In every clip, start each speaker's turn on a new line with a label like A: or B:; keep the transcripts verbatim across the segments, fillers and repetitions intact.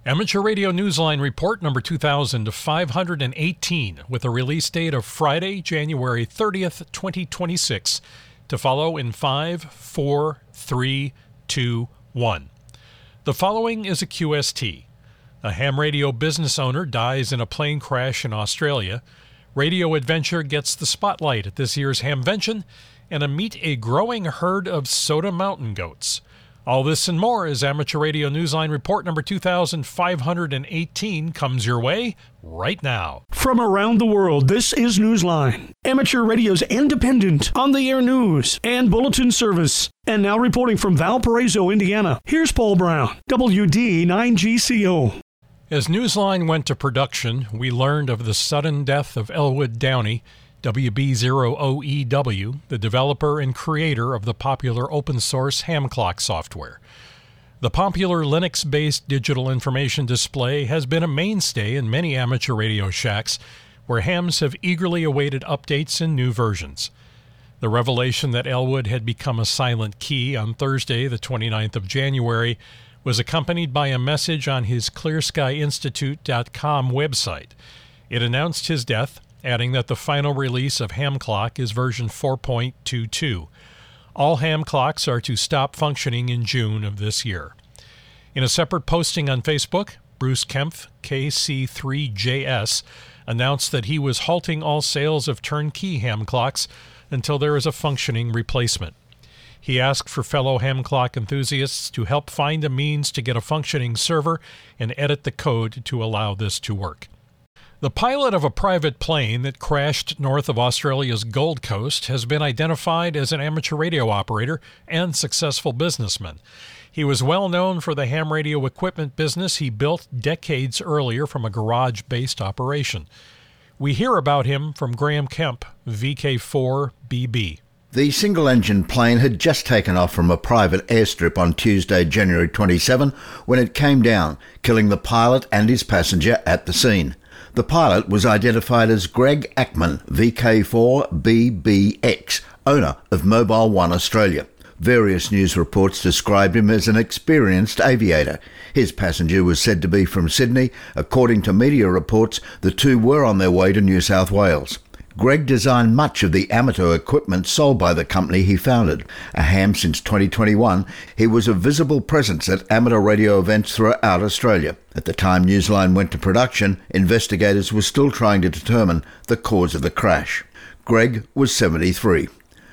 A: Amateur Radio Newsline Report number two thousand five hundred eighteen with a release date of Friday, January thirtieth, twenty twenty-six, to follow in five, four, three, two, one. The following is a Q S T. A ham radio business owner dies in a plane crash in Australia. Radio Adventure gets the spotlight at this year's Hamvention, and a meet a growing herd of Soda Mountain goats. All this and more as Amateur Radio Newsline Report number two thousand five hundred eighteen comes your way right now.
B: From around the world, this is Newsline, Amateur Radio's independent, on-the-air news and bulletin service. And now reporting from Valparaiso, Indiana, here's Paul Brown, W D nine G C O.
A: As Newsline went to production, we learned of the sudden death of Elwood Downey, W B zero O E W, the developer and creator of the popular open-source ham clock software. The popular Linux-based digital information display has been a mainstay in many amateur radio shacks, where hams have eagerly awaited updates and new versions. The revelation that Elwood had become a silent key on Thursday, the twenty-ninth of January, was accompanied by a message on his clear sky institute dot com website. It announced his death, adding that the final release of Ham Clock is version four point two two. All ham clocks are to stop functioning in June of this year. In a separate posting on Facebook, Bruce Kempf, K C three J S, announced that he was halting all sales of turnkey ham clocks until there is a functioning replacement. He asked for fellow ham clock enthusiasts to help find a means to get a functioning server and edit the code to allow this to work. The pilot of a private plane that crashed north of Australia's Gold Coast has been identified as an amateur radio operator and successful businessman. He was well known for the ham radio equipment business he built decades earlier from a garage-based operation. We hear about him from Graham Kemp, V K four B B.
C: The single-engine plane had just taken off from a private airstrip on Tuesday, January twenty-seventh, when it came down, killing the pilot and his passenger at the scene. The pilot was identified as Greg Ackman, V K four B B X, owner of Mobile One Australia. Various news reports described him as an experienced aviator. His passenger was said to be from Sydney. According to media reports, the two were on their way to New South Wales. Greg designed much of the amateur equipment sold by the company he founded. A ham since twenty twenty-one, he was a visible presence at amateur radio events throughout Australia. At the time Newsline went to production, investigators were still trying to determine the cause of the crash. Greg was seventy-three.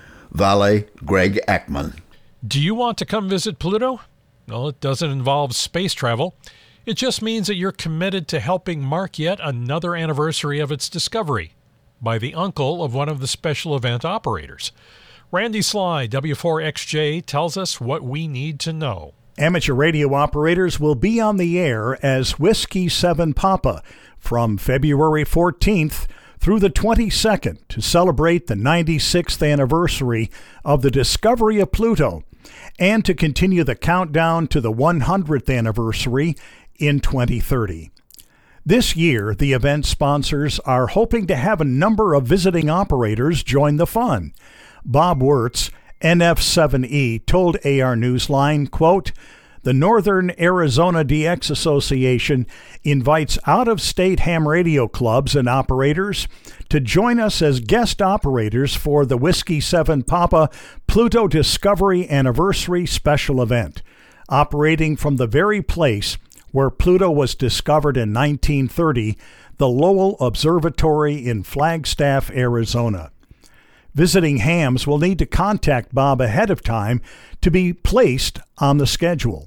C: Vale Greg Ackman.
A: Do you want to come visit Pluto? Well, it doesn't involve space travel. It just means that you're committed to helping mark yet another anniversary of its discovery by the uncle of one of the special event operators. Randy Sly, W four X J, tells us what we need to know.
D: Amateur radio operators will be on the air as Whiskey seven Papa from February fourteenth through the twenty-second to celebrate the ninety-sixth anniversary of the discovery of Pluto and to continue the countdown to the one hundredth anniversary in twenty thirty. This year, the event sponsors are hoping to have a number of visiting operators join the fun. Bob Wirtz, N F seven E, told A R Newsline, quote, "The Northern Arizona D X Association invites out-of-state ham radio clubs and operators to join us as guest operators for the Whiskey seven Papa Pluto Discovery Anniversary Special Event, operating from the very place where Pluto was discovered in nineteen thirty, the Lowell Observatory in Flagstaff, Arizona. Visiting hams will need to contact Bob ahead of time to be placed on the schedule."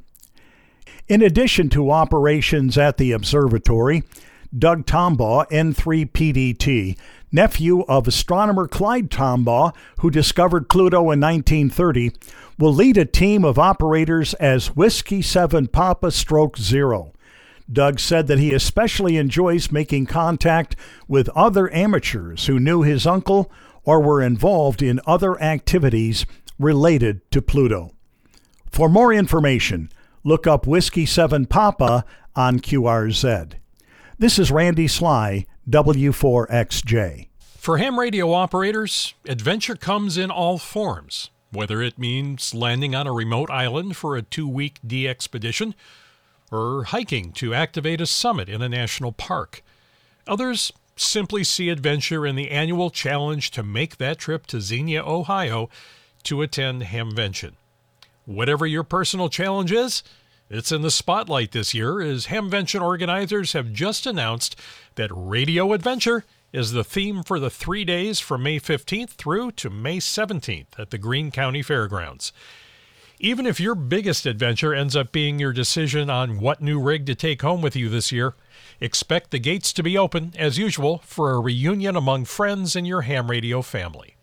D: In addition to operations at the observatory, Doug Tombaugh, N three P D T, nephew of astronomer Clyde Tombaugh, who discovered Pluto in nineteen thirty, will lead a team of operators as Whiskey seven Papa Stroke Zero. Doug said that he especially enjoys making contact with other amateurs who knew his uncle or were involved in other activities related to Pluto. For more information, look up Whiskey seven Papa on Q R Z. This is Randy Sly, W four X J.
A: For ham radio operators, adventure comes in all forms, whether it means landing on a remote island for a two-week de-expedition, or hiking to activate a summit in a national park. Others simply see adventure in the annual challenge to make that trip to Xenia, Ohio to attend Hamvention. Whatever your personal challenge is, it's in the spotlight this year as Hamvention organizers have just announced that Radio Adventure is the theme for the three days from May fifteenth through to May seventeenth at the Greene County Fairgrounds. Even if your biggest adventure ends up being your decision on what new rig to take home with you this year, expect the gates to be open, as usual, for a reunion among friends in your ham radio family.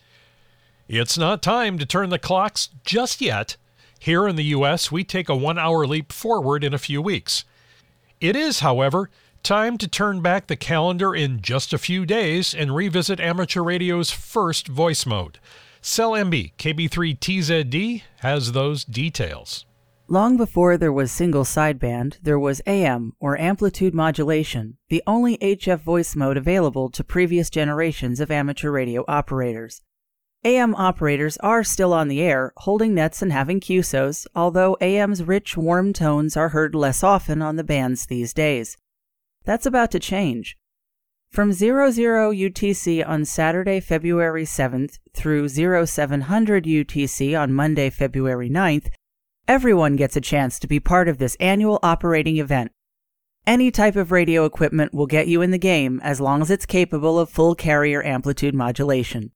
A: It's not time to turn the clocks just yet. Here in the U S, we take a one-hour leap forward in a few weeks. It is, however, time to turn back the calendar in just a few days and revisit amateur radio's first voice mode. Cell M B K B three T Z D has those details.
E: Long before there was single sideband, there was A M, or amplitude modulation, the only H F voice mode available to previous generations of amateur radio operators. A M operators are still on the air, holding nets and having Q S Os, although A M's rich, warm tones are heard less often on the bands these days. That's about to change. From zero zero U T C on Saturday, February seventh through zero seven hundred U T C on Monday, February ninth, everyone gets a chance to be part of this annual operating event. Any type of radio equipment will get you in the game as long as it's capable of full carrier amplitude modulation.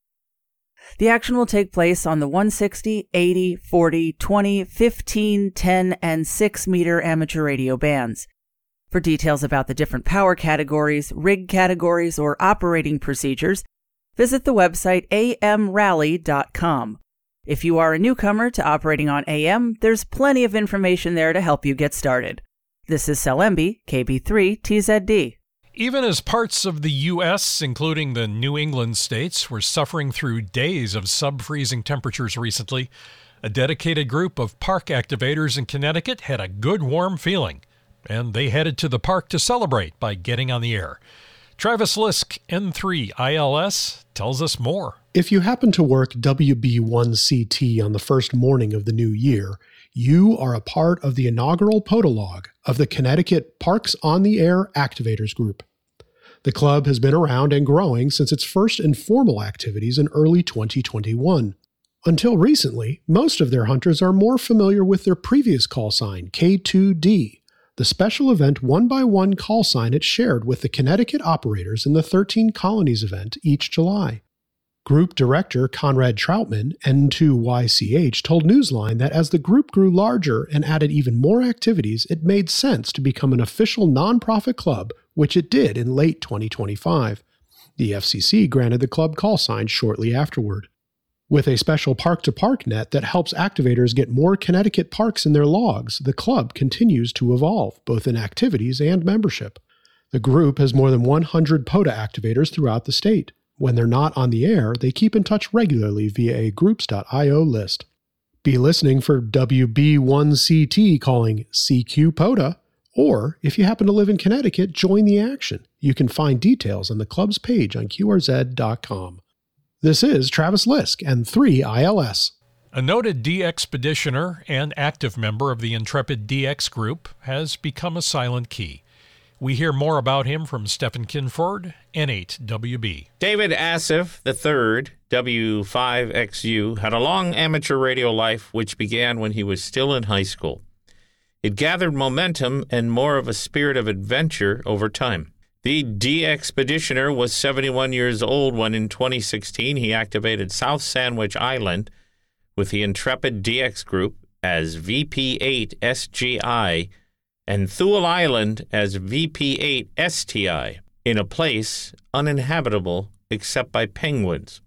E: The action will take place on the one sixty, eighty, forty, twenty, fifteen, ten, and six meter amateur radio bands. For details about the different power categories, rig categories, or operating procedures, visit the website a m rally dot com. If you are a newcomer to operating on A M, there's plenty of information there to help you get started. This is Cell M B, K B three T Z D.
A: Even as parts of the U S, including the New England states, were suffering through days of sub-freezing temperatures recently, a dedicated group of park activators in Connecticut had a good warm feeling, and they headed to the park to celebrate by getting on the air. Travis Lisk, N three I L S, tells us more.
F: If you happen to work W B one C T on the first morning of the new year, you are a part of the inaugural podolog of the Connecticut Parks on the Air Activators Group. The club has been around and growing since its first informal activities in early twenty twenty-one. Until recently, most of their hunters are more familiar with their previous call sign, K two D, the special event one-by-one call sign it shared with the Connecticut operators in the thirteen Colonies event each July. Group Director Conrad Troutman, N two Y C H, told Newsline that as the group grew larger and added even more activities, it made sense to become an official nonprofit club, which it did in late twenty twenty-five. The F C C granted the club call sign shortly afterward. With a special park-to-park net that helps activators get more Connecticut parks in their logs, the club continues to evolve, both in activities and membership. The group has more than one hundred POTA activators throughout the state. When they're not on the air, they keep in touch regularly via a groups dot i o list. Be listening for W B one C T calling C Q POTA, or if you happen to live in Connecticut, join the action. You can find details on the club's page on Q R Z dot com. This is Travis Lisk, N three I L S.
A: A noted de-expeditioner and active member of the Intrepid D X group has become a silent key. We hear more about him from Stephen Kinford, N eight W B.
G: David Asif the third, W five X U, had a long amateur radio life which began when he was still in high school. It gathered momentum and more of a spirit of adventure over time. The de-expeditioner was seventy-one years old when in twenty sixteen he activated South Sandwich Island with the Intrepid D X group as V P eight S G I and Thule Island as V P eight S T I, in a place uninhabitable except by penguins.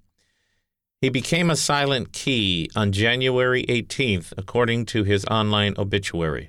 G: He became a silent key on January eighteenth, according to his online obituary.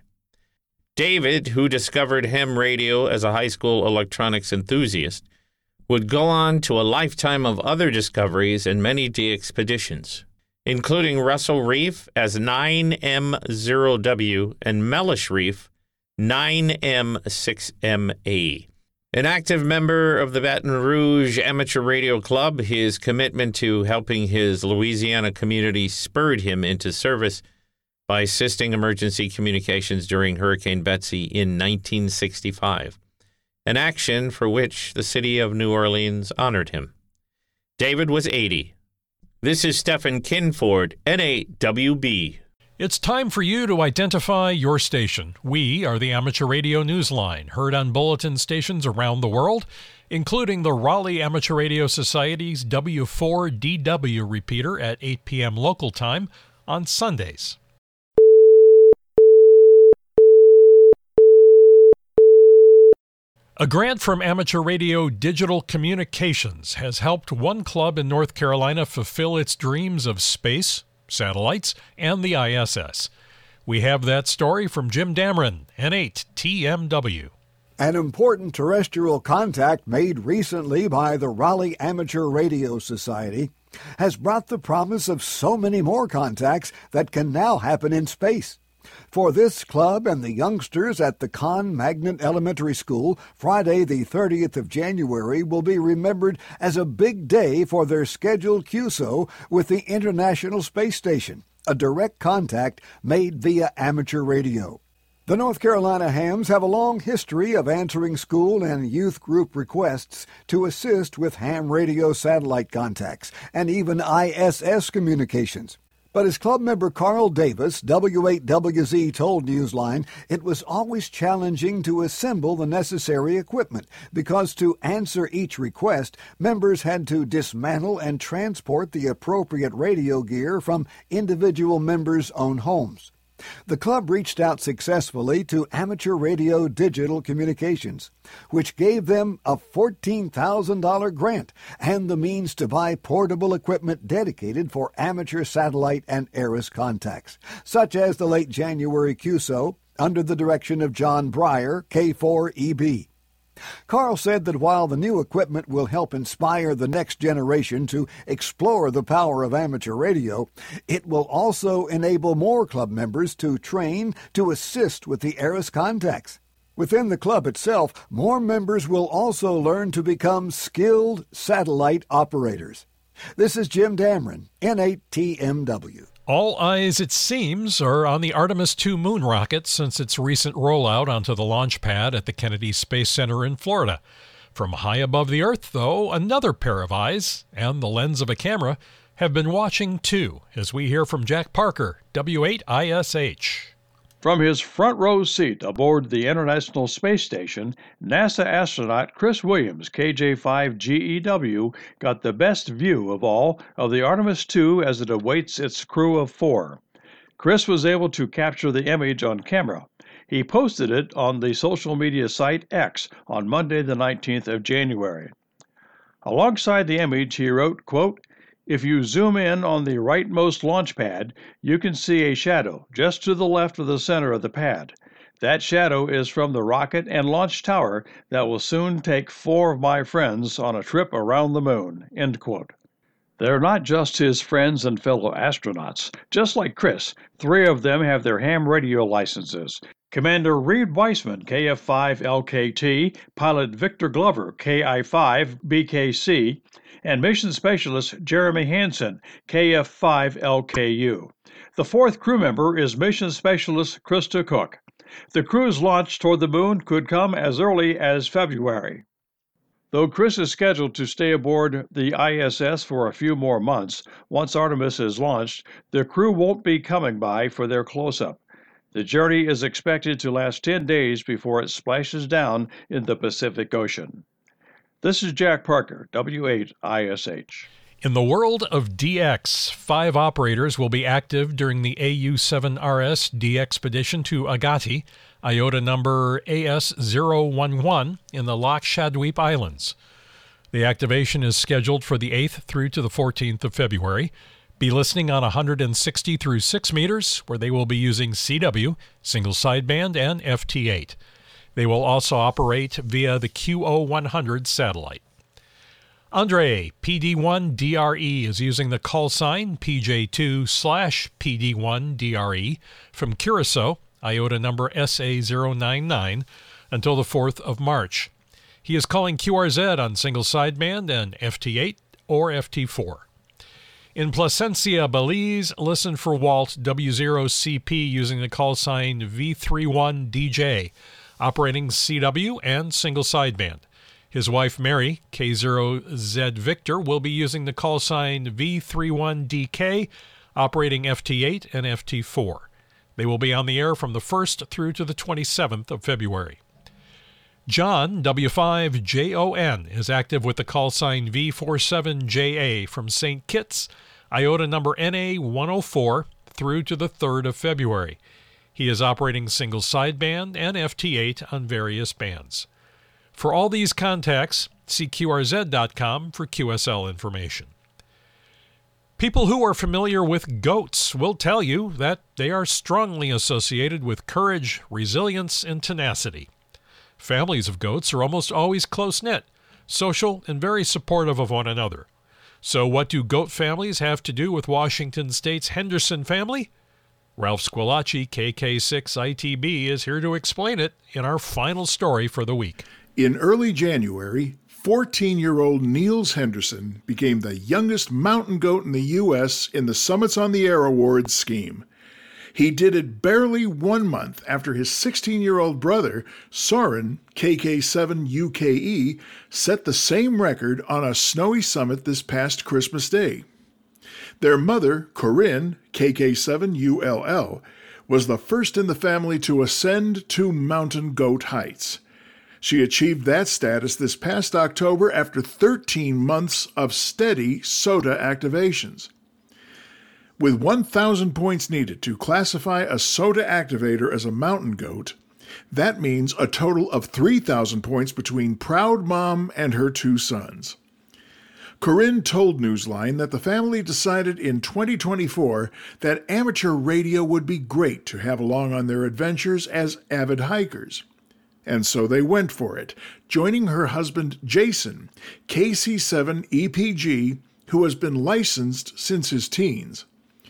G: David, who discovered ham radio as a high school electronics enthusiast, would go on to a lifetime of other discoveries and many de-expeditions, including Russell Reef as nine M zero W and Mellish Reef nine M six M A. An active member of the Baton Rouge Amateur Radio Club, his commitment to helping his Louisiana community spurred him into service by assisting emergency communications during Hurricane Betsy in nineteen sixty-five, an action for which the city of New Orleans honored him. David was eighty. This is Stephen Kinford, N eight W B.
A: It's time for you to identify your station. We are the Amateur Radio Newsline, heard on bulletin stations around the world, including the Raleigh Amateur Radio Society's W four D W repeater at eight p.m. local time on Sundays. A grant from Amateur Radio Digital Communications has helped one club in North Carolina fulfill its dreams of space, satellites, and the I S S. We have that story from Jim Dameron, N eight T M W.
H: An important terrestrial contact made recently by the Raleigh Amateur Radio Society has brought the promise of so many more contacts that can now happen in space. For this club and the youngsters at the Conn Magnet Elementary School, Friday the thirtieth of January will be remembered as a big day for their scheduled Q S O with the International Space Station, a direct contact made via amateur radio. The North Carolina Hams have a long history of answering school and youth group requests to assist with ham radio satellite contacts and even I S S communications. But as club member Carl Davis, W eight W Z, told Newsline, it was always challenging to assemble the necessary equipment because to answer each request, members had to dismantle and transport the appropriate radio gear from individual members' own homes. The club reached out successfully to Amateur Radio Digital Communications, which gave them a fourteen thousand dollars grant and the means to buy portable equipment dedicated for amateur satellite and ARIS contacts, such as the late January Q S O under the direction of John Breyer, K four E B. Carl said that while the new equipment will help inspire the next generation to explore the power of amateur radio, it will also enable more club members to train to assist with the ARIS contacts. Within the club itself, more members will also learn to become skilled satellite operators. This is Jim Dameron, N eight T M W.
A: All eyes, it seems, are on the Artemis two moon rocket since its recent rollout onto the launch pad at the Kennedy Space Center in Florida. From high above the Earth, though, another pair of eyes, and the lens of a camera, have been watching too, as we hear from Jack Parker, W eight I S H.
I: From his front row seat aboard the International Space Station, NASA astronaut Chris Williams, K J five G E W, got the best view of all of the Artemis two as it awaits its crew of four. Chris was able to capture the image on camera. He posted it on the social media site X on Monday the nineteenth of January. Alongside the image, he wrote, quote, "If you zoom in on the rightmost launch pad, you can see a shadow just to the left of the center of the pad. That shadow is from the rocket and launch tower that will soon take four of my friends on a trip around the moon." End quote. They're not just his friends and fellow astronauts. Just like Chris, three of them have their ham radio licenses. Commander Reed Weissman, K F five L K T, pilot Victor Glover, K I five B K C, and Mission Specialist Jeremy Hansen, K F five L K U. The fourth crew member is Mission Specialist Krista Cook. The crew's launch toward the moon could come as early as February. Though Chris is scheduled to stay aboard the I S S for a few more months, once Artemis is launched, the crew won't be coming by for their close-up. The journey is expected to last ten days before it splashes down in the Pacific Ocean. This is Jack Parker, W eight I S H.
A: In the world of D X, five operators will be active during the A U seven R S D-Expedition to Agatti, IOTA number A S zero one one, in the Lakshadweep Islands. The activation is scheduled for the eighth through to the fourteenth of February. Be listening on one hundred sixty through six meters, where they will be using C W, single sideband, and F T eight. They will also operate via the Q O one hundred satellite. Andre, P D one D R E, is using the call sign P J two slash P D one D R E from Curacao, IOTA number S A zero nine nine, until the fourth of March. He is calling Q R Z on single sideband and F T eight or F T four. In Placencia, Belize, listen for Walt W zero C P using the call sign V thirty-one D J, operating C W and single sideband. His wife Mary, K zero Z Victor, will be using the call sign V thirty-one D K, operating F T eight and F T four. They will be on the air from the first through to the twenty-seventh of February. John, W five J O N, is active with the call sign V forty-seven J A from Saint Kitts, IOTA number N A one oh four, through to the third of February. He is operating single sideband and F T eight on various bands. For all these contacts, see Q R Z dot com for Q S L information. People who are familiar with goats will tell you that they are strongly associated with courage, resilience, and tenacity. Families of goats are almost always close-knit, social, and very supportive of one another. So what do goat families have to do with Washington State's Henderson family? Ralph Squillace, K K six I T B, is here to explain it in our final story for the week.
J: In early January, fourteen-year-old Niels Henderson became the youngest mountain goat in the U S in the Summits on the Air Awards scheme. He did it barely one month after his sixteen-year-old brother, Soren, K K seven U K E, set the same record on a snowy summit this past Christmas Day. Their mother, Corinne, K K seven U L L, was the first in the family to ascend to mountain goat heights. She achieved that status this past October after thirteen months of steady SOTA activations. With one thousand points needed to classify a SOTA activator as a mountain goat, that means a total of three thousand points between Proud Mom and her two sons. Corinne told Newsline that the family decided in twenty twenty-four that amateur radio would be great to have along on their adventures as avid hikers. And so they went for it, joining her husband Jason, K C seven E P G, who has been licensed since his teens.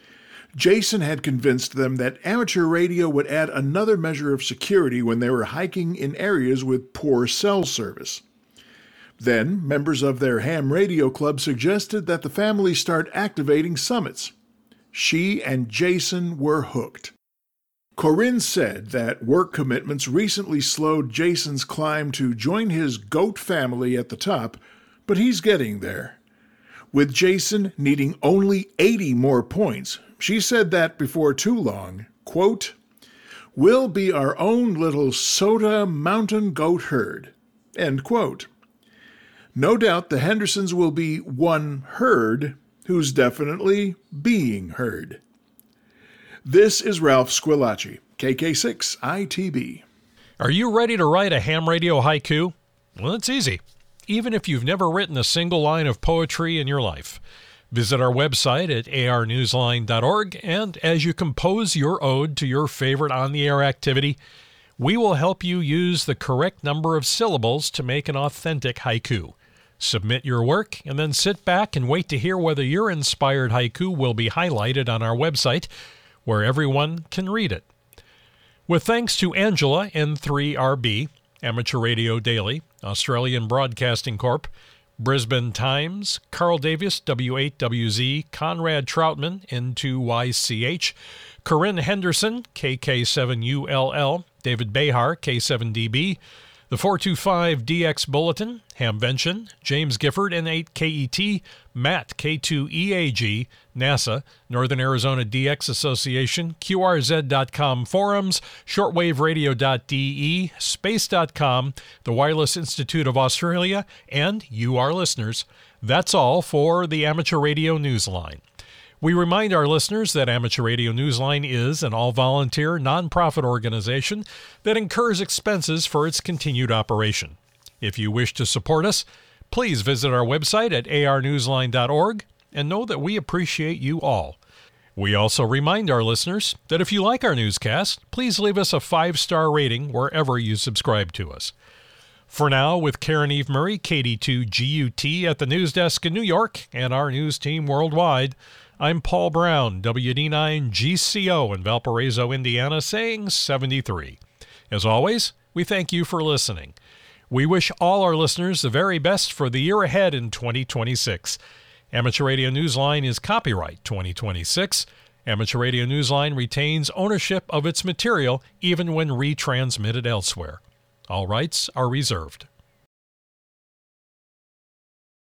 J: Jason had convinced them that amateur radio would add another measure of security when they were hiking in areas with poor cell service. Then, members of their ham radio club suggested that the family start activating summits. She and Jason were hooked. Corinne said that work commitments recently slowed Jason's climb to join his goat family at the top, but he's getting there. With Jason needing only eighty more points, she said that before too long, quote, "We'll be our own little SOTA mountain goat herd," end quote. No doubt the Hendersons will be one herd who's definitely being heard. This is Ralph Squillace, K K six I T B.
A: Are you ready to write a ham radio haiku? Well, it's easy, even if you've never written a single line of poetry in your life. Visit our website at a r newsline dot org, and as you compose your ode to your favorite on-the-air activity, we will help you use the correct number of syllables to make an authentic haiku. Submit your work, and then sit back and wait to hear whether your inspired haiku will be highlighted on our website, where everyone can read it. With thanks to Angela, N three R B, Amateur Radio Daily, Australian Broadcasting Corp, Brisbane Times, Carl Davis, W eight W Z, Conrad Troutman, N two Y C H, Corinne Henderson, K K seven U L L, David Behar, K seven D B, the four two five D X Bulletin, Hamvention, James Gifford, N eight K E T, Matt, K two E A G, NASA, Northern Arizona D X Association, Q R Z dot com forums, shortwave radio dot d e, space dot com, the Wireless Institute of Australia, and you, our listeners. That's all for the Amateur Radio Newsline. We remind our listeners that Amateur Radio Newsline is an all-volunteer, non-profit organization that incurs expenses for its continued operation. If you wish to support us, please visit our website at a r newsline dot org and know that we appreciate you all. We also remind our listeners that if you like our newscast, please leave us a five-star rating wherever you subscribe to us. For now, with Karen Eve Murray, K D two G U T at the news desk in New York, and our news team worldwide, I'm Paul Brown, W D nine G C O in Valparaiso, Indiana, saying seventy-three. As always, we thank you for listening. We wish all our listeners the very best for the year ahead in twenty twenty-six. Amateur Radio Newsline is copyright twenty twenty-six. Amateur Radio Newsline retains ownership of its material even when retransmitted elsewhere. All rights are reserved.